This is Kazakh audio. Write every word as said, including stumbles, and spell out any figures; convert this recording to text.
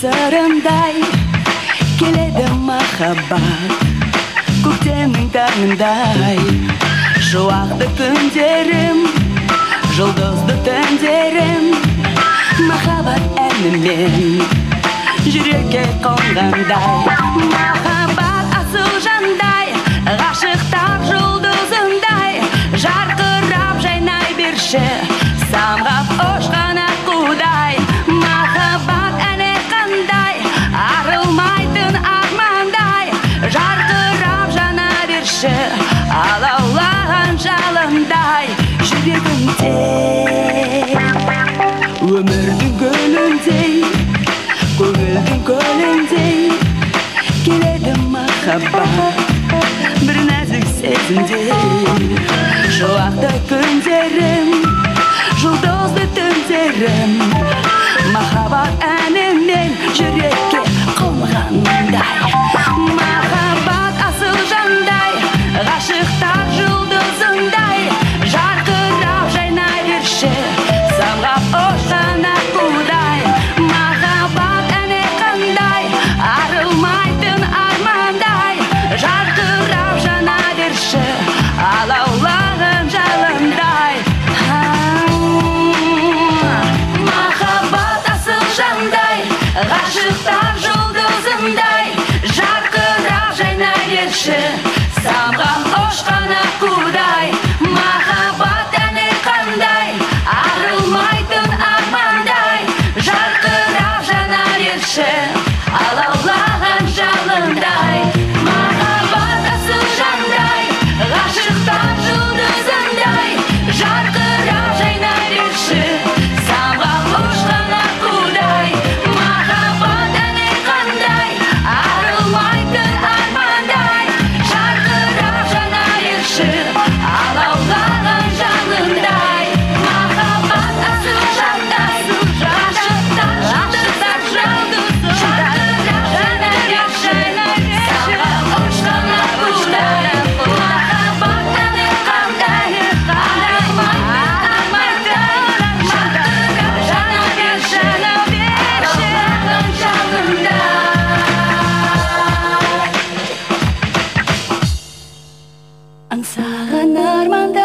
сырындай келеді махаббат көктемнің таңындай. Шуақты күндерім, жұлдызды түндерім, махаббат әнімен жүрекке қонғандай. Махаббат асыл жандай, ғашықтар жұлдызындай, жарқырап жайнай берші, самғап ұшқан аққудай. Махаббат әні қандай, арылмайтын армандай, жарқырап жана берші, алаулаған жалындай. Жүрегімде өмірдің гүліндей, көңілдің көліндей келеді махаббат бір нәзік сезімдей. Шуақты күндерім, жұлдызды түндерім, махаббат әнімен жүрекке қонғандай. Махаббат асыл жандай, ғашықтар жұлдызындай, жарқырап жайнай берші, самғап ұшқан аққудай. Махаббат әні қандай, арылмайтын армандай, жарқырап жана берші, алаулаған жалындай. Махаббат асыл жандай, ғашықтар жұлдызындай, жарқырап жайнай берші, самғап ұшқан аққудай. Махаббат әні қандай, арылмайтын армандай, жарқырап жана берші, алаулаған жалындай. Махаббат асыл жандай, ғашықтар жұлдызындай, жарқырап жайнай берші, самғап ұшқан аққудай. Махаббат әні қандай, арылмайтын армандай, жарқырап жана берші, алаулаған жалындай. Махаббат асыл жандай, ғашықтар жұлдызындай, жарқырап жана берші, самғап ұшқан аққудай. Махаббат әні қандай, арылмайтын армандай, жарқырап жана берші, алаулаған жалындай. Аңсаған армандай